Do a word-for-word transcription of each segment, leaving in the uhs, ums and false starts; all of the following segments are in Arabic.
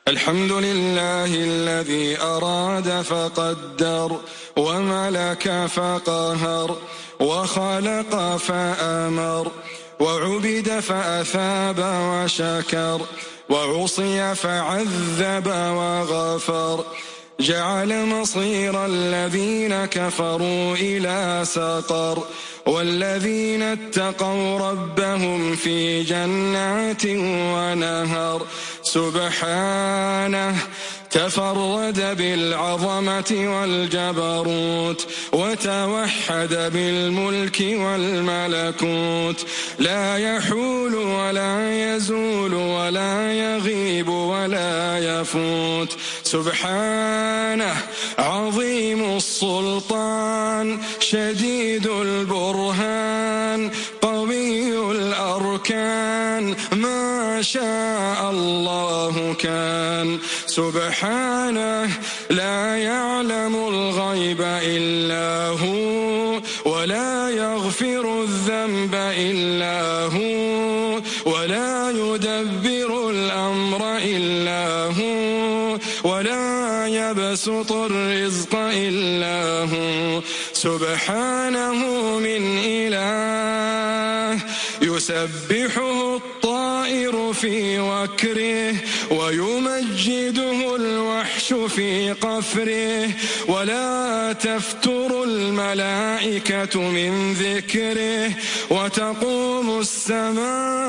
الحمد لله الذي أراد فقدر وملك فقهر وخلق فأمر وعبد فأثاب وشكر وعصي فعذب وغفر جعل مصير الذين كفروا إلى سقر والذين اتقوا ربهم في جنات ونهر سبحانه تفرد بالعظمة والجبروت وتوحد بالملك والملكوت لا يحول ولا يزول ولا يغيب ولا يفوت سبحانه عظيم السلطان شديد البرهان قوي الأركان ما شاء الله كان سبحانه لا يعلم الغيب إلا هو ولا يغفر الذنب إلا هو ولا يدبر الأمر إلا هو ولا يبسط الرزق إلا هو سبحانه من إله يسبحه الطائر في وكره ويمجده الوحش في قفره ولا تفتر الملائكة من ذكره وتقوم السماء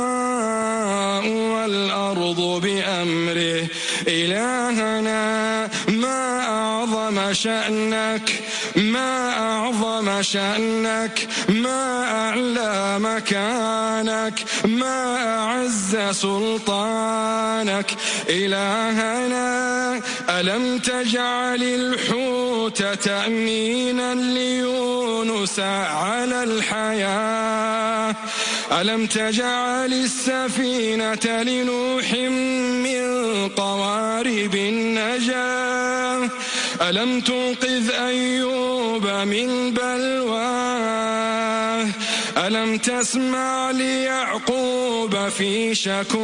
والأرض بأمره إلهنا ما أعظم شأنك ما أعظم شأنك ما أعلى مكانك ما أعز سلطانك إلهنا ألم تجعل الحوت تأمينا ليونس على الحياة ألم تجعل السفينة لنوح من قوارب النجاة ألم تنقذ أيوب من بلواه ألم تسمع ليعقوب في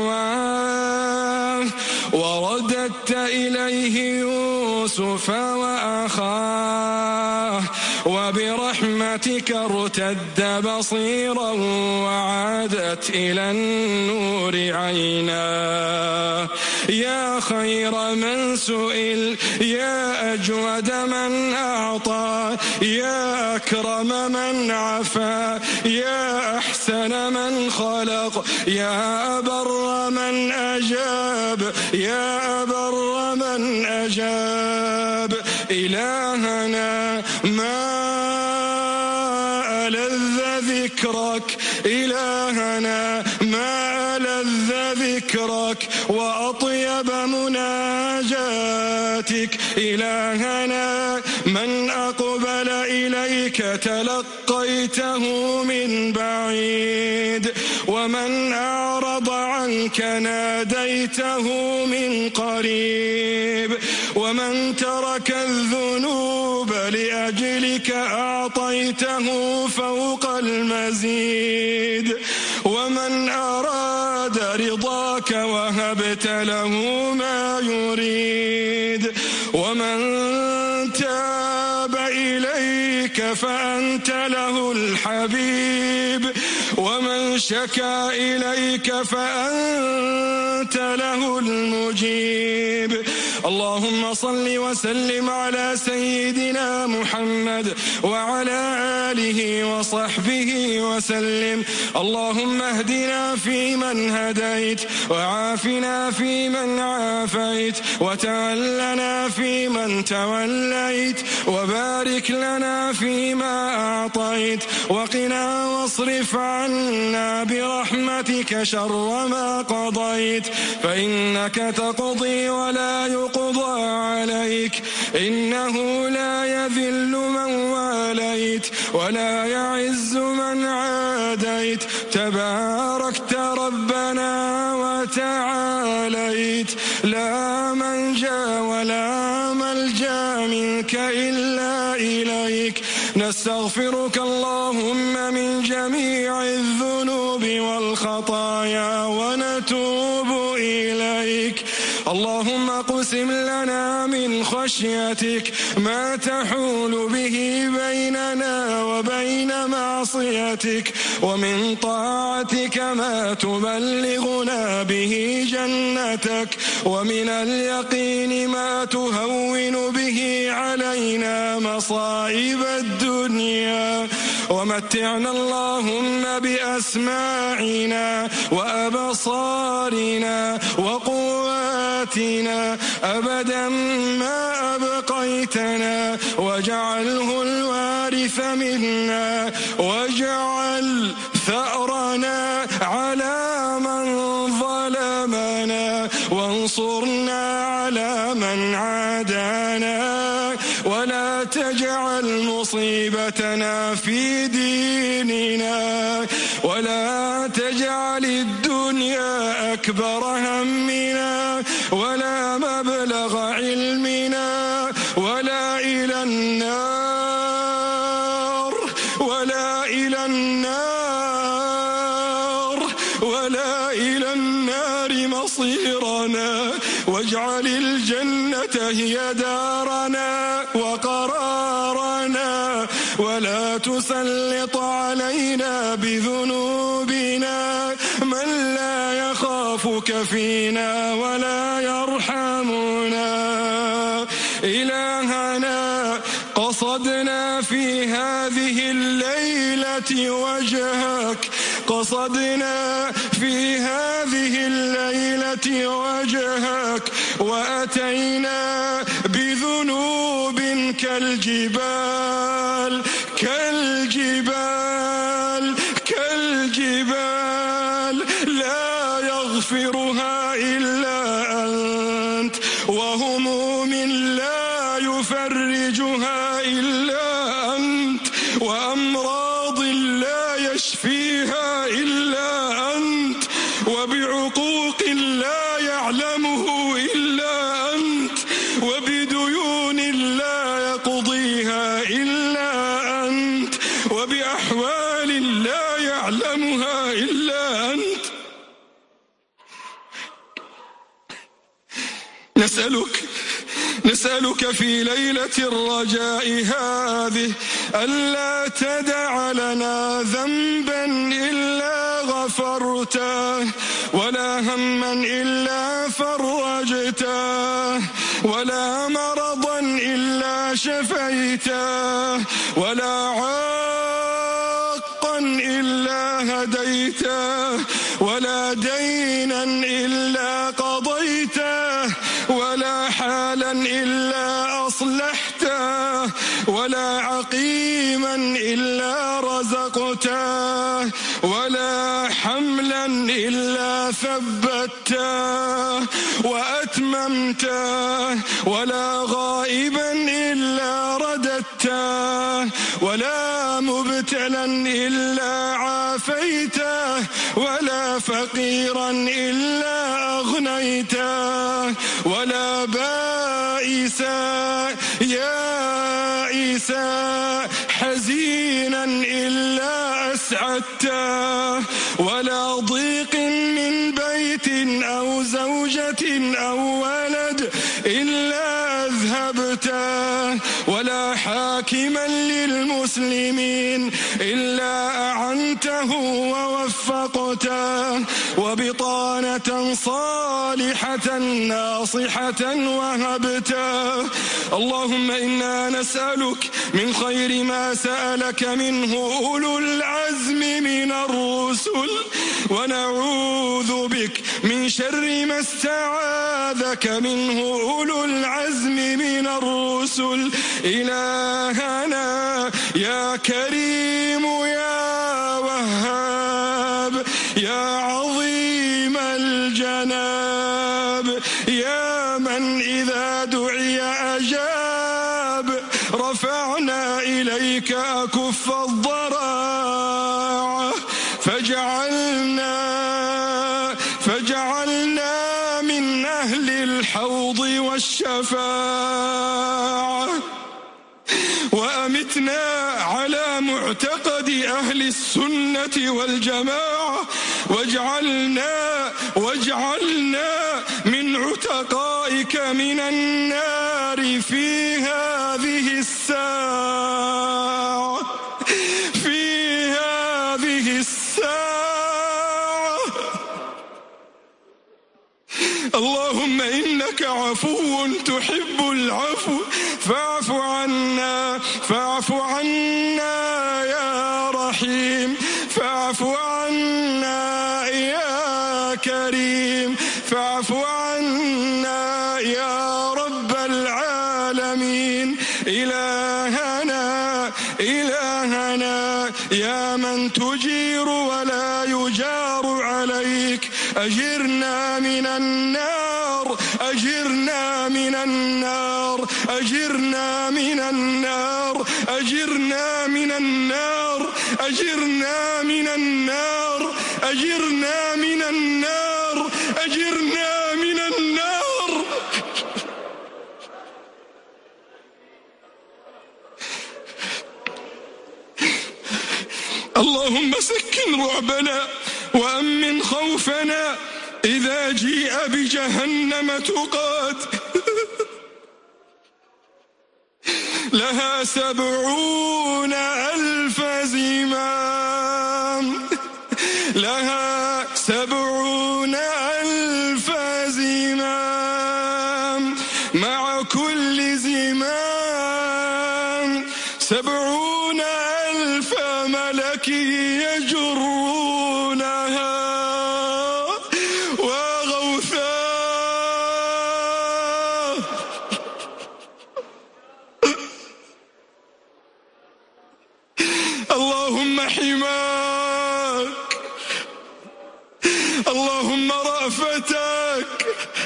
شكواه ورددت إليه يوسف وأخاه وبرحمتك ارتد بصيرا وعادت إلى النور عيناه يا خير من سئل يا أجود من أعطى يا أكرم من عفا يا أحسن من خلق يا أبر من أجاب يا أبر من أجاب إلهنا ما ألذ ذكرك إلهنا ما ألذ ذكرك وأطيب مناجاتك إلهنا من أقبل إليك تلقيته من بعيد ومن أعرض عنك ناديته من قريب ومن ترك الذنوب لأجلك أعطيته فوق المزيد ومن أراد رضاك وهبت له ما يريد ومن تاب إليك فأنت له الحبيب ومن شكا إليك فأنت له المجيب اللهم صل وسلم على سيدنا محمد وعلى آله وصحبه وسلم اللهم اهدنا فيمن هديت وعافنا فيمن عافيت وتولنا فيمن توليت وبارك لنا فيما أعطيت وقنا واصرف عنا برحمتك شر ما قضيت فإنك تقضي ولا يقضى عليك إنه لا يذل من واليت ولا يعز من عاديت تباركت ربنا وتعاليت لا منجا ولا ملجا منك إلا إليك نستغفرك اللهم من جميع الذنوب والخطايا ونتوب إليك الله اللهم اقسم لنا من خشيتك ما تحول به بيننا وبين معصيتك، ومن طاعتك ما تبلغنا به جنتك، ومن اليقين ما تهون به علينا مصائب الدنيا، ومتعنا اللهم بأسماعنا وأبصارنا وقواتنا أبدا ما أبقيتنا، واجعله الوارث منا، واجعل ثأرنا على من ظلمنا، وانصرنا على من عادانا، ولا تجعل مصيبتنا في ديننا، ولا تجعل الدنيا أكبر همنا ولا مبلغ علمنا ولا إلى النار ولا إلى النار ولا إلى النار مصيرنا، واجعل الجنة هي دارنا وقرارنا، ولا تسلط علينا بذنوبنا من لا يخافك فينا ولا يرحمنا. إلهنا قصدنا في هذه الليلة وجهك، قصدنا في هذه الليلة وجهك، وأتينا بذنوب كالجبال كالجبال كالجبال لا يغفرها إلا أنت، وهموم لا يفرجها إلا أنت، وأمراض لا يشفيها إلا أنت، وبعقوق لا يعلمه إلا أنت، وبديون لا يقضيها إلا أنت، وبأحوال لا يعلمها إلا أنت. نسألك نسألك في ليلة الرجاء هذه ألا تدع لنا ذنبا إلا غفرته، ولا هما إلا فرجته، ولا مرضا إلا شفيته، ولا عاقا إلا هديته، ولا دينا إلا قضيته، ولا حالا إلا أصلحته، ولا عقيما إلا رزقته، ولا حملا إلا ثبته وأتممته، ولا غائبا إلا رددته، ولا مبتلا إلا عافيته، ولا فقيرا إلا أغنيته، ولا بائسا يائسا حزينا إلا أسعدته، ولا ضيق من بيت أو زوجة أو ولد إلا أذهبته، ولا حاكما للمسلمين إلا أعنته ووفقته، وبطانة صالحة ناصحة وهبته. اللهم إنا نسألك من خير ما سألك منه أولو العزم من الرسل، ونعوذ بك من شر ما استعاذك منه أولو العزم من الرسل. إلهنا يا كريم يا وهاب يا عظيم الجناب، يا من إذا دعي أجاب، رفعنا إليك أكف الضراعة، فاجعلنا فاجعلنا من أهل الحوض والشفاعة، وأمتنا على معتقد أهل السنة والجماعة، واجعلنا واجعلنا من عتقائك من النار في هذه الساعة في هذه الساعة. اللهم إنك عفو تحب العفو فاعف عنا فاعف عنا يا رحيم فاعف عنا يا كريم فاعف عنا يا رب العالمين. إلهنا إلهنا يا من تجير ولا يجار عليك أجرنا من النار أجرنا من النار أجرنا من النار أجرنا من النار أجرنا من النار أجرنا من النار أجرنا من النار. اللهم سكن رعبنا وأمن خوفنا إذا جيء بجهنم تقاد لها سبعون ألف زمام لها سبعون ألف زمام مع كل زمام سبعون ألف ملك يجرونها وغوثا. اللهم حماك اللهم رأفتك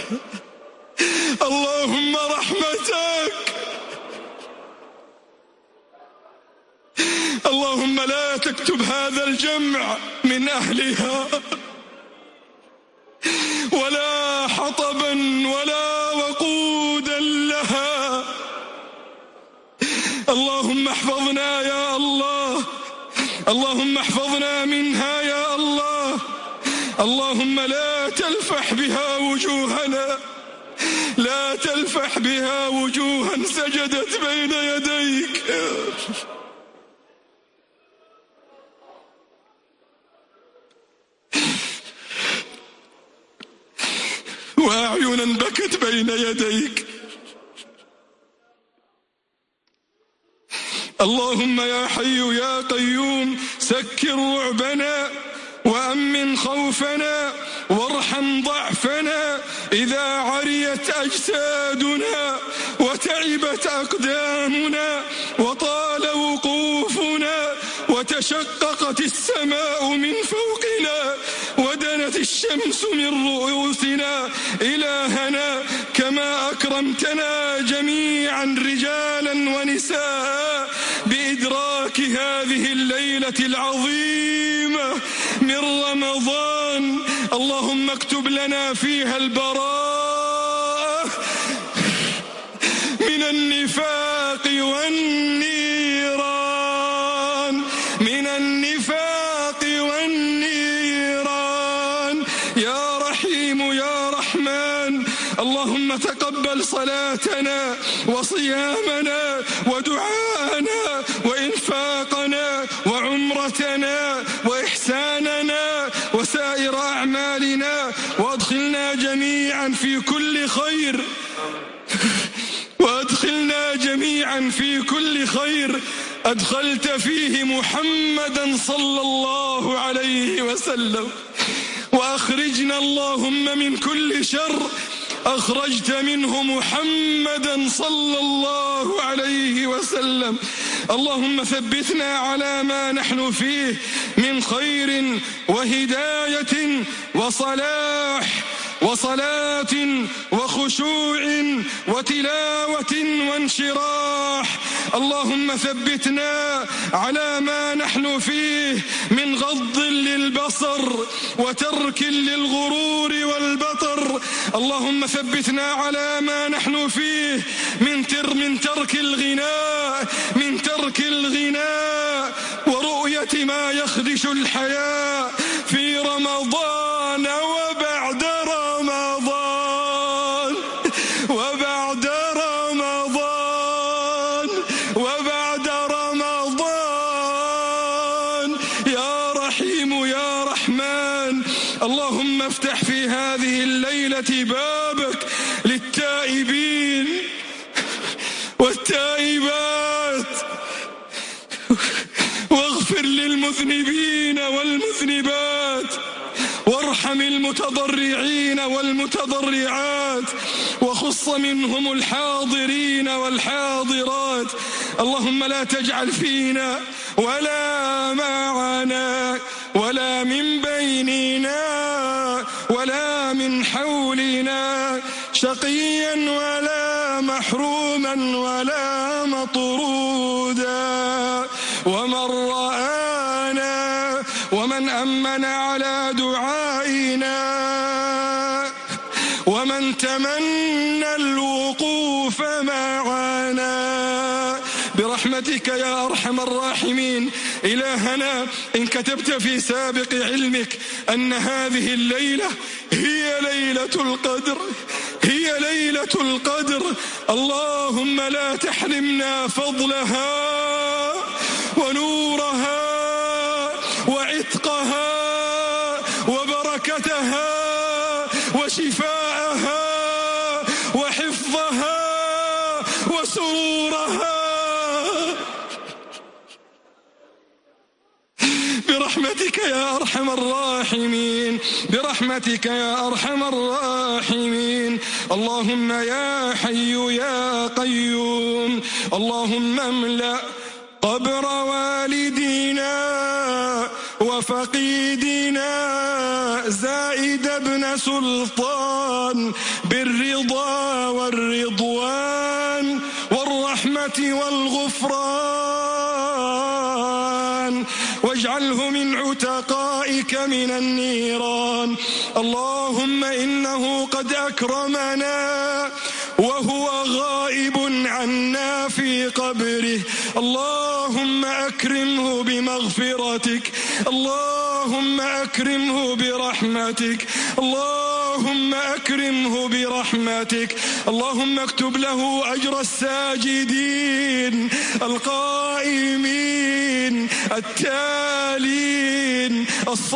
اللهم رحمتك. اللهم لا تكتب هذا الجمع من أهلها ولا حطبا ولا وقودا لها. اللهم احفظنا يا الله اللهم احفظنا منها يا الله. اللهم لا تلفح بها وجوهنا لا تلفح بها وجوها سجدت بين يديك. وأعينا بكت بين يديك. اللهم يا حي يا قيوم سكر رعبنا وأمن خوفنا وارحم ضعفنا إذا عريت أجسادنا وتعبت أقدامنا وطال وقوفنا وتشققت السماء من فوقنا ودنت الشمس من رؤوسنا. إلهنا كما أكرمتنا جميعا رجالا ونساء بإدراك هذه الليلة العظيمة من رمضان اللهم اكتب لنا فيها البراءة من النفاق والنيران من النفاق والنيران. يا رحيم يا رحمن اللهم تقبل صلاتنا وصيامنا ودعاءنا وإنفاقنا وعمرتنا وإحساننا وسائر أعمالنا وأدخلنا جميعا في كل خير وأدخلنا جميعا في كل خير أدخلت فيه محمدا صلى الله عليه وسلم. وأخرجنا اللهم من كل شر أخرجت منه محمدا صلى الله عليه وسلم. اللهم ثبتنا على ما نحن فيه من خير وهداية وصلاح وصلاة وخشوع وتلاوة وانشراح. اللهم ثبتنا على ما نحن فيه من غض للبصر وترك للغرور والبطر. اللهم ثبتنا على ما نحن فيه من تر من ترك الغناء من ترك الغناء ورؤية ما يخدش الحياة في رمضان وبعد رمضان. الليلة بابك للتائبين والتائبات، واغفر للمذنبين والمذنبات، وارحم المتضرعين والمتضرعات، وخص منهم الحاضرين والحاضرات. اللهم لا تجعل فينا ولا معنا ولا من بيننا ولا من حولنا شقيا ولا محروما ولا مطرودا. ومن رآنا ومن أمن على دعائنا ومن تمنى الوقوف معنا برحمتك يا أرحم الراحمين. إلهنا إن كتبت في سابق علمك أن هذه الليلة هي ليلة القدر، هي ليلة القدر، اللهم لا تحرمنا فضلها ونورها وعتقها وبركتها وشفاءها وحفظها وسرورها برحمتك يا أرحم الراحمين، برحمتك يا أرحم الراحمين. اللهم يا حي يا قيوم، اللهم املأ قبر والدينا وفقيدنا زائد بن سلطان بالرضا والرضوان والرحمة والغفران، واجعله من عتقائك من النيران. اللهم إنه قد أكرمنا وهو غائب عنا في قبره، اللهم أكرمه بمغفرتك، اللهم أكرمه برحمتك، اللهم أكرمه برحمتك. اللهم اكتب له أجر الساجدين القائمين التالين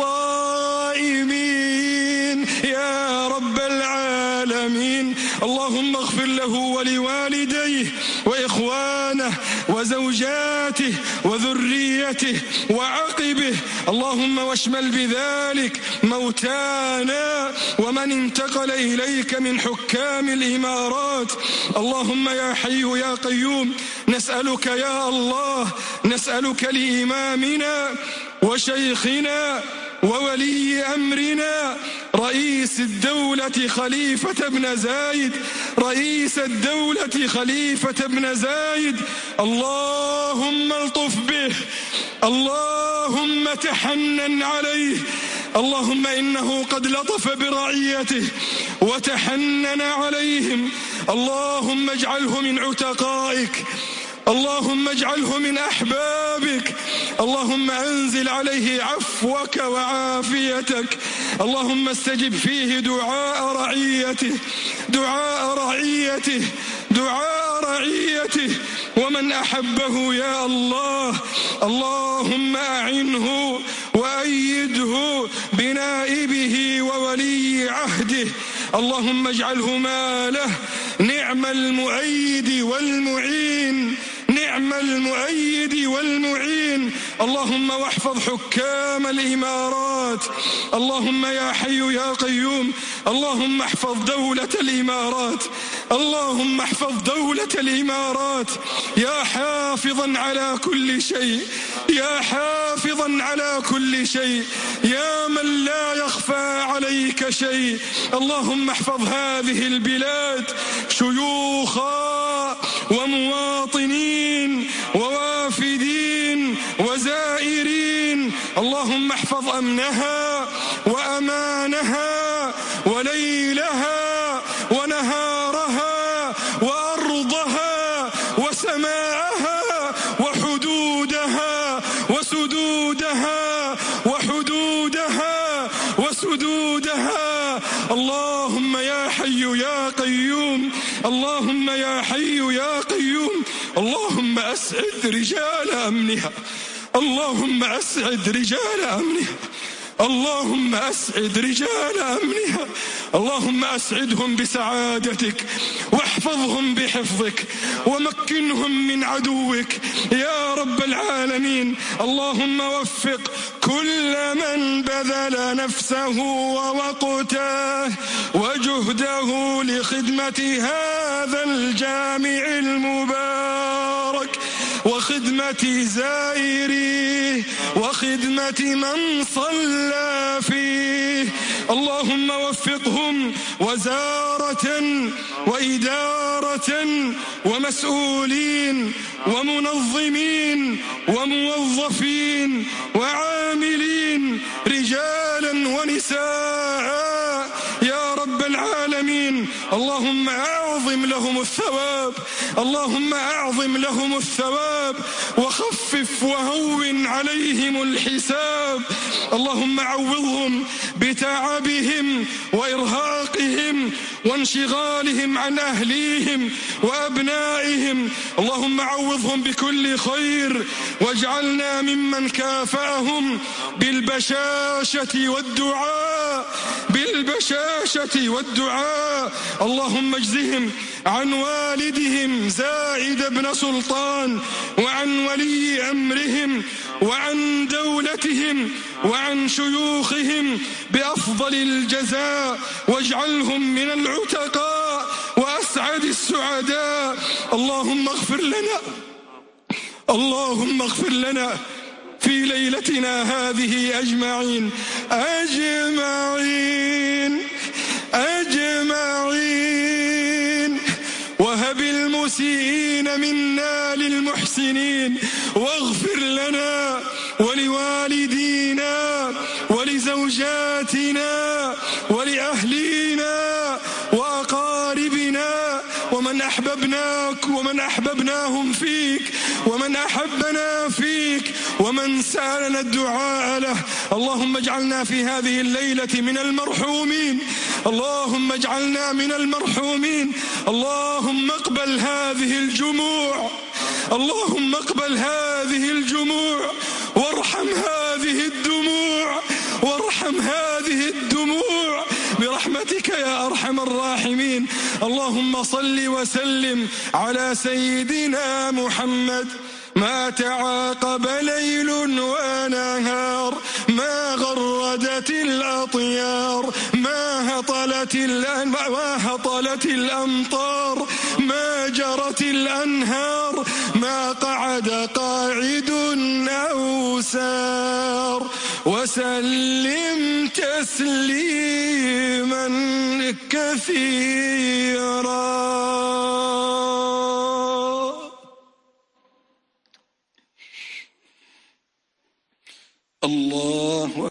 الصائمين يا رب العالمين. اللهم اغفر له ولوالديه وإخوانه وزوجاته وذريته وعقبه، اللهم واشمل بذلك موتانا ومن انتقل إليك من حكام الإمارات. اللهم يا حي يا قيوم نسألك يا الله، نسألك لإمامنا وشيخنا وولي أمرنا رئيس الدولة خليفة بن زايد، رئيس الدولة خليفة بن زايد، اللهم الطف به، اللهم تحنن عليه، اللهم إنه قد لطف برعيته وتحنن عليهم. اللهم اجعله من عتقائك، اللهم اجعله من أحبابك، اللهم أنزل عليه عفوك وعافيتك، اللهم استجب فيه دعاء رعيته، دعاء رعيته، دعاء رعيته ومن أحبه يا الله. اللهم أعنه وأيده بنائبه وولي عهده، اللهم اجعله ماله نعم المؤيد والمعين، نعم المؤيد والمعين. اللهم واحفظ حكام الإمارات، اللهم يا حي يا قيوم، اللهم احفظ دولة الإمارات، اللهم احفظ دولة الإمارات يا حافظا على كل شيء، يا حافظا على كل شيء، يا من لا يخفى عليك شيء. اللهم احفظ هذه البلاد شيوخا ومواطنين ووافدين وزائرين، اللهم احفظ أمنها وأمانها وليلها ونهارها وأرضها وسماءها وحدودها وسدودها وحدودها وسدودها. اللهم يا حي يا قيوم، اللهم يا حي يا قيوم، اللهم أسعد رجال أمنها، اللهم أسعد رجال أمنها، اللهم أسعد رجال أمنها، اللهم أسعدهم بسعادتك، واحفظهم بحفظك، ومكنهم من عدوك يا رب العالمين. اللهم وفق كل من بذل نفسه ووقته وجهده لخدمة هذا الجامع المبارك، وخدمة زائريه، وخدمة من صلى فيه. اللهم وفقهم وزارة وإدارة ومسؤولين ومنظمين وموظفين وعاملين رجالا ونساء يا رب العالمين. اللهم أعظم لهم الثواب، اللهم أعظم لهم الثواب، وخفف وهون عليهم الحساب. اللهم عوضهم بتعبهم وإرهاقهم وانشغالهم عن أهليهم وأبنائهم. اللهم عوضهم بكل خير، واجعلنا ممن كافأهم بالبشاشة والدعاء، بالبشاشة والدعاء. اللهم اجزهم عن والدهم زايد بن سلطان، وعن ولي أمرهم، وعن دولتهم، وعن شيوخهم بأفضل الجزاء، واجعلهم من العتقاء وأسعد السعداء. اللهم اغفر لنا، اللهم اغفر لنا في ليلتنا هذه أجمعين أجمعين أجمعين، وهب المسيئين منا للمحسنين، واغفر لنا ولوالدينا ولزوجاتنا ولأهلينا وأقاربنا ومن أحببناك ومن أحببناهم فيك ومن أحبنا فيك ومن سألنا الدعاء له. اللهم اجعلنا في هذه الليلة من المرحومين، اللهم اجعلنا من المرحومين. اللهم اقبل هذه الجموع، اللهم اقبل هذه الجموع، وارحم هذه الدموع، وارحم هذه الدموع برحمتك يا أرحم الراحمين. اللهم صل وسلم على سيدنا محمد. ما تعاقب ليل ونهار، ما غردت الأطيار، ما هطلت, ما هطلت الأمطار، ما جرت الأنهار، ما قعد قاعد أو سار. وسلم تسليما كثيرا. الله